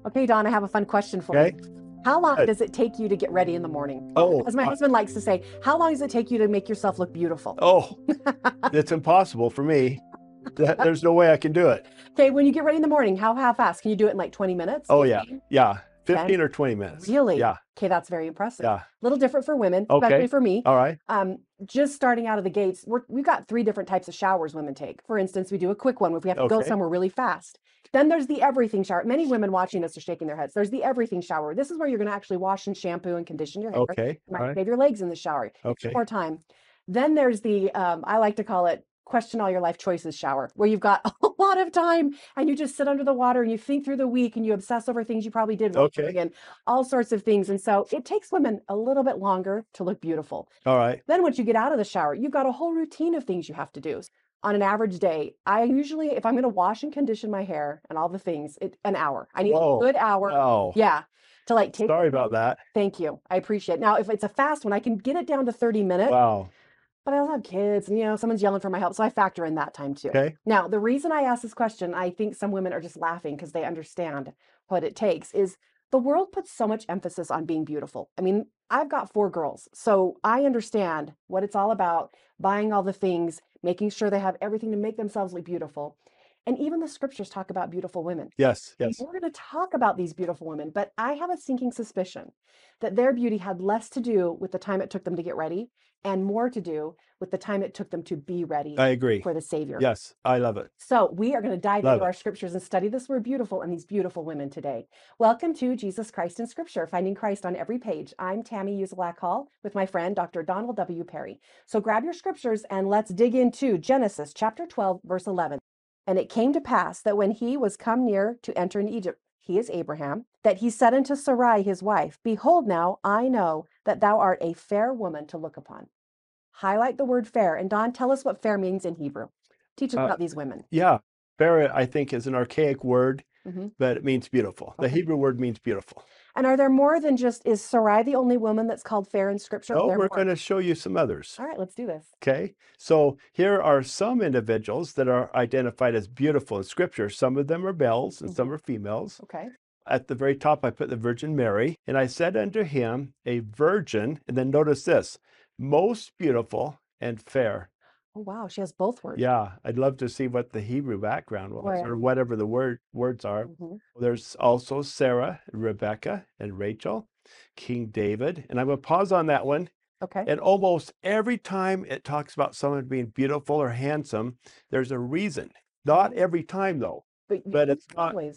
Okay, Don, I have a fun question for Okay. you. How long Good. does it take you to get ready in the morning? Oh, As my husband likes to say, how long does it take you to make yourself look beautiful? oh, it's impossible for me. There's no way I can do it. Okay, when you get ready in the morning, how fast? Can you do it in like 20 minutes, Oh yeah. 15, Yeah. 10? 15 or 20 minutes. Really? Yeah. Okay, that's very impressive. Yeah. A little different for women, especially Okay. for me. All right. Just starting out of the gates, we've got three different types of showers women take. For instance, we do a quick one if we have to go Okay. somewhere really fast. Then there's the everything shower. Many women watching this are shaking their heads. There's the everything shower. This is where you're going to actually wash and shampoo and condition your hair. Okay. You All might right. shave your legs in the shower. Take Okay. more time. Then there's the I like to call it question all your life choices shower, where you've got a lot of time and you just sit under the water and you think through the week and you obsess over things you probably did Okay. wrong and all sorts of things. And so it takes women a little bit longer to look beautiful. All right. Then once you get out of the shower, you've got a whole routine of things you have to do. On an average day, I usually, if I'm going to wash and condition my hair and all the things, an hour. I need a Whoa. good hour. Oh, Yeah. To like take. sorry about that. Thank you. I appreciate it. Now, if it's a fast one, I can get it down to 30 minutes, Wow. but I also have kids and, someone's yelling for my help. So I factor in that time too. Okay. Now, the reason I ask this question, I think some women are just laughing because they understand what it takes, is the world puts so much emphasis on being beautiful. I mean, I've got four girls, so I understand what it's all about, buying all the things, making sure they have everything to make themselves look beautiful. And even the scriptures talk about beautiful women. Yes. And Yes. we're going to talk about these beautiful women, but I have a sinking suspicion that their beauty had less to do with the time it took them to get ready and more to do with the time it took them to be ready I agree. for the Savior. Yes. I love it. So we are going to dive Love into it. our scriptures and study this word beautiful and these beautiful women today. Welcome to Jesus Christ in Scripture, finding Christ on every page. I'm Tammy Uzelak Hall with my friend Dr. Donald W. Perry. So grab your scriptures and let's dig into Genesis chapter 12, verse 11. And it came to pass that when he was come near to enter in Egypt, he is Abraham, that he said unto Sarai his wife, Behold, now I know that thou art a fair woman to look upon. Highlight the word fair. And Don, tell us what fair means in Hebrew. Teach us Uh, about these women. yeah. Fair, I think, is an archaic word, Mm-hmm. but it means beautiful. The Okay. Hebrew word means beautiful. And are there more than just, is Sarai the only woman that's called fair in scripture? Are Oh, there we're more? going to show you some others. All right, let's do this. Okay, so here are some individuals that are identified as beautiful in Scripture. Some of them are males and Mm-hmm. some are females. Okay. At the very top, I put the Virgin Mary, and I said unto him, a virgin, and then notice this, most beautiful and fair. Oh, wow. She has both words. Yeah, I'd love to see what the Hebrew background was, Boy, or whatever the words are. mm-hmm. There's also Sarah, Rebecca, and Rachel, King David, and I'm going to pause on that one. Okay. And almost every time it talks about someone being beautiful or handsome, there's a reason. Not every time though, but it's not, always.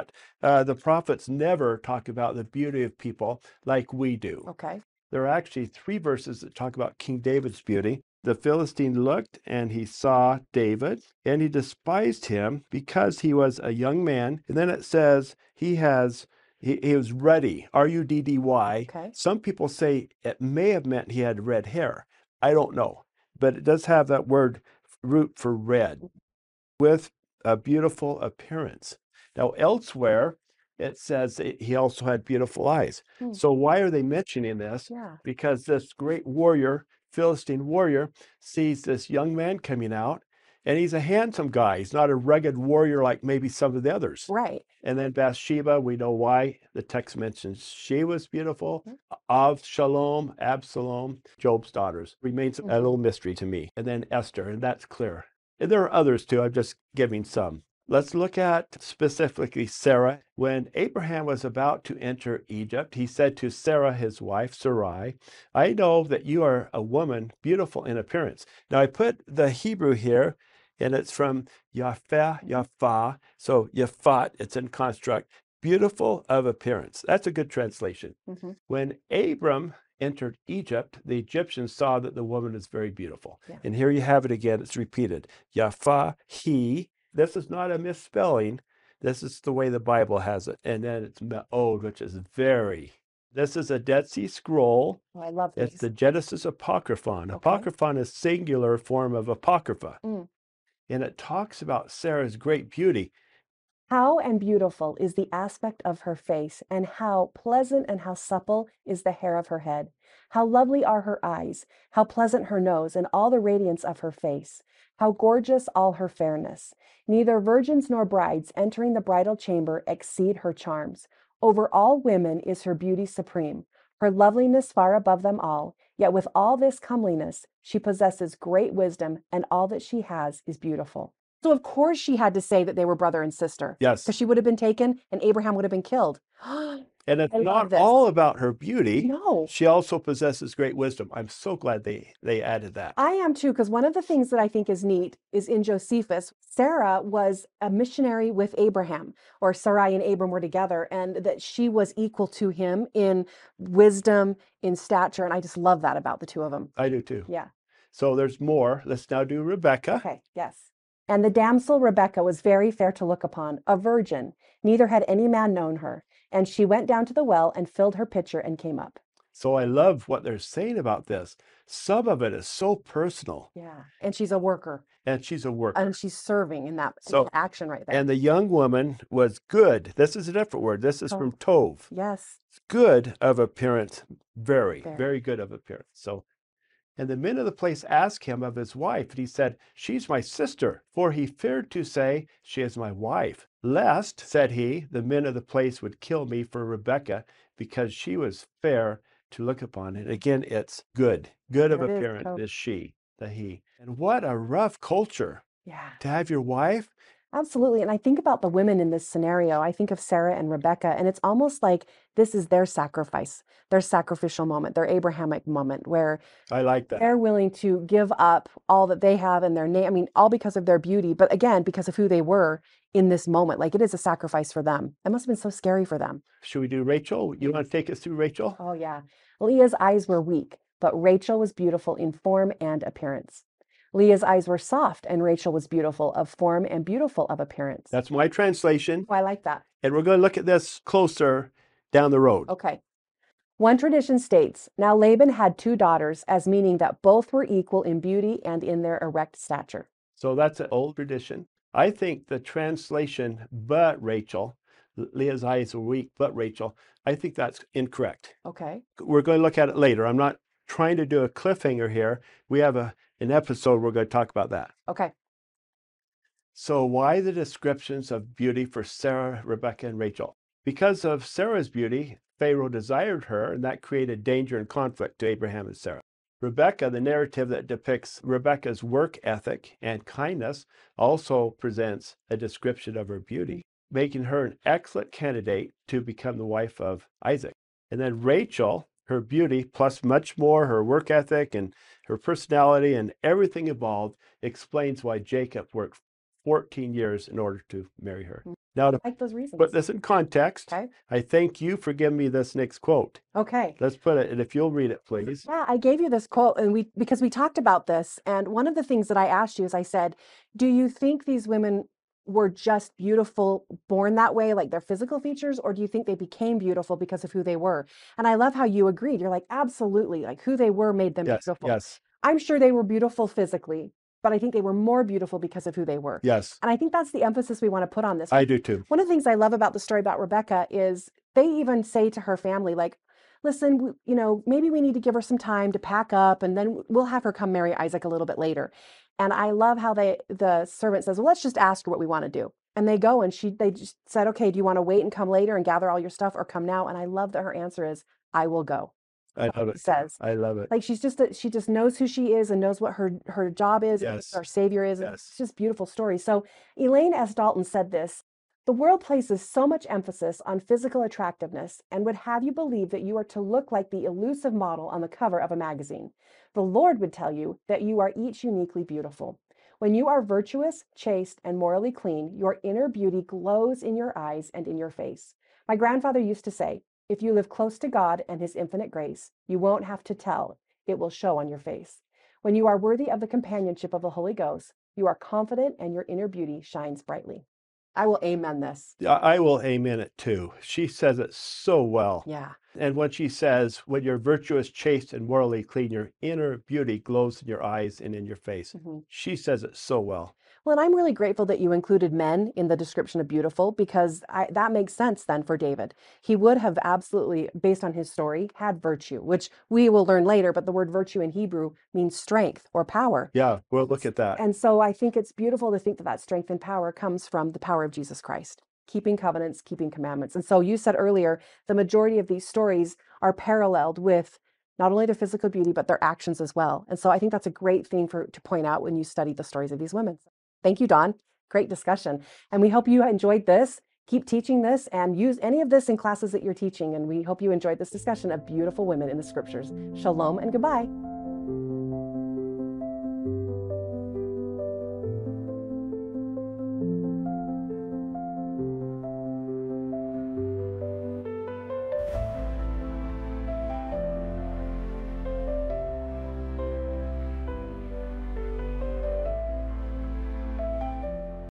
the prophets never talk about the beauty of people like we do. Okay. There are actually three verses that talk about King David's beauty. The Philistine looked and he saw David and he despised him because he was a young man. And then it says he was ruddy, Ruddy. Okay. Some people say it may have meant he had red hair. I don't know, but it does have that word root for red with a beautiful appearance. Now, elsewhere, it says that he also had beautiful eyes. Hmm. So why are they mentioning this? Yeah. Because this great warrior, Philistine warrior, sees this young man coming out, and he's a handsome guy. He's not a rugged warrior like maybe some of the others. Right. And then Bathsheba, we know why. The text mentions she was beautiful. Mhm. Of Shalom, Absalom, Job's daughters. Remains a little mystery to me. And then Esther, and that's clear. And there are others too. I'm just giving some. Let's look at specifically Sarah. When Abraham was about to enter Egypt, he said to Sarah, his wife, Sarai, I know that you are a woman beautiful in appearance. Now I put the Hebrew here, and it's from Yafa. So Yafat, it's in construct, beautiful of appearance. That's a good translation. Mm-hmm. When Abram entered Egypt, the Egyptians saw that the woman is very beautiful. Yeah. And here you have it again. It's repeated. Yafa, he. This is not a misspelling. This is the way the Bible has it. And then it's Me'od, which is very. This is a Dead Sea Scroll. Oh, I love It's these. the Genesis Apocryphon. Okay. Apocryphon is singular form of Apocrypha. Mm. And it talks about Sarah's great beauty. How and beautiful is the aspect of her face, and how pleasant and how supple is the hair of her head. How lovely are her eyes, how pleasant her nose, and all the radiance of her face. How gorgeous all her fairness. Neither virgins nor brides entering the bridal chamber exceed her charms. Over all women is her beauty supreme, her loveliness far above them all. Yet with all this comeliness, she possesses great wisdom, and all that she has is beautiful. So of course she had to say that they were brother and sister, Yes. because she would have been taken and Abraham would have been killed. And it's I love not this. all about her beauty. No, She also possesses great wisdom. I'm so glad they added that. I am too, because one of the things that I think is neat is in Josephus, Sarah was a missionary with Abraham, or Sarai and Abram were together, and that she was equal to him in wisdom, in stature. And I just love that about the two of them. I do too. Yeah. So there's more. Let's now do Rebecca. Okay, yes. And the damsel Rebekah was very fair to look upon, a virgin, neither had any man known her. And she went down to the well and filled her pitcher and came up. So I love what they're saying about this. Some of it is so personal. Yeah. And she's a worker, And she's a worker. and she's serving in that So- action right there. And the young woman was good. This is a different word. This is Oh. from Tov. Yes. Good of appearance. Very, Very. very good of appearance. So, and the men of the place asked him of his wife, and he said, "She's my sister." For he feared to say, "She is my wife." Lest, said he, the men of the place would kill me for Rebekah, because she was fair to look upon. And again, it's good. Good of There it is, appearance Tov. is she, the he. And what a rough culture Yeah. to have your wife. Absolutely. And I think about the women in this scenario. I think of Sarah and Rebecca, and it's almost like this is their sacrifice, their sacrificial moment, their Abrahamic moment, where I like that. they're willing to give up all that they have in their name. I mean, all because of their beauty, but again, because of who they were in this moment. Like it is a sacrifice for them. It must have been so scary for them. Should we do Rachel? You want to take us through Rachel? Oh, yeah. Leah's eyes were weak, but Rachel was beautiful in form and appearance. Leah's eyes were soft, and Rachel was beautiful of form and beautiful of appearance. That's my translation. Oh, I like that. And we're going to look at this closer down the road. Okay. One tradition states, now Laban had two daughters, as meaning that both were equal in beauty and in their erect stature. So that's an old tradition. I think the translation, but Rachel, Leah's eyes were weak, but Rachel, I think that's incorrect. Okay. We're going to look at it later. I'm not trying to do a cliffhanger here. We have an episode we're going to talk about that. Okay. So why the descriptions of beauty for Sarah, Rebecca, and Rachel? Because of Sarah's beauty, Pharaoh desired her, and that created danger and conflict to Abraham and Sarah. Rebecca, the narrative that depicts Rebecca's work ethic and kindness, also presents a description of her beauty, making her an excellent candidate to become the wife of Isaac. And then Rachel, her beauty, plus much more, her work ethic and her personality and everything involved, explains why Jacob worked 14 years in order to marry her. Now, to I like those reasons. put this in context, Okay. I thank you for giving me this next quote. Okay. Let's put it, and if you'll read it, please. Yeah, I gave you this quote and because we talked about this, and one of the things that I asked you is I said, do you think these women were just beautiful, born that way, like their physical features, or do you think they became beautiful because of who they were? And I love how you agreed. You're like, absolutely, like who they were made them Yes, beautiful. yes, I'm sure they were beautiful physically, but I think they were more beautiful because of who they were. yes. And I think that's the emphasis we want to put on this. I do too. One of the things I love about the story about Rebecca is they even say to her family, like, listen, maybe we need to give her some time to pack up, and then we'll have her come marry Isaac a little bit later. And I love how the servant says, well, let's just ask her what we want to do. And they go, and they just said, okay, do you want to wait and come later and gather all your stuff, or come now? And I love that her answer is, I will go. I love It it. says, I love it. like she just knows who she is and knows what her job is, and Yes. who our savior is. Yes. It's just a beautiful story. So Elaine S. Dalton said this: the world places so much emphasis on physical attractiveness and would have you believe that you are to look like the elusive model on the cover of a magazine. The Lord would tell you that you are each uniquely beautiful. When you are virtuous, chaste, and morally clean, your inner beauty glows in your eyes and in your face. My grandfather used to say, if you live close to God and his infinite grace, you won't have to tell, it will show on your face. When you are worthy of the companionship of the Holy Ghost, you are confident and your inner beauty shines brightly. I will amen this. I will amen it too. She says it so well. Yeah. And when she says, when you're virtuous, chaste, and morally clean, your inner beauty glows in your eyes and in your face. Mhm. She says it so well. Well, and I'm really grateful that you included men in the description of beautiful because that makes sense then for David. He would have absolutely, based on his story, had virtue, which we will learn later, but the word virtue in Hebrew means strength or power. Yeah, we'll look at that. And so I think it's beautiful to think that that strength and power comes from the power of Jesus Christ, keeping covenants, keeping commandments. And so you said earlier, the majority of these stories are paralleled with not only their physical beauty, but their actions as well. And so I think that's a great thing to point out when you study the stories of these women. Thank you, Dawn. Great discussion. And we hope you enjoyed this. Keep teaching this and use any of this in classes that you're teaching. And we hope you enjoyed this discussion of beautiful women in the scriptures. Shalom and goodbye.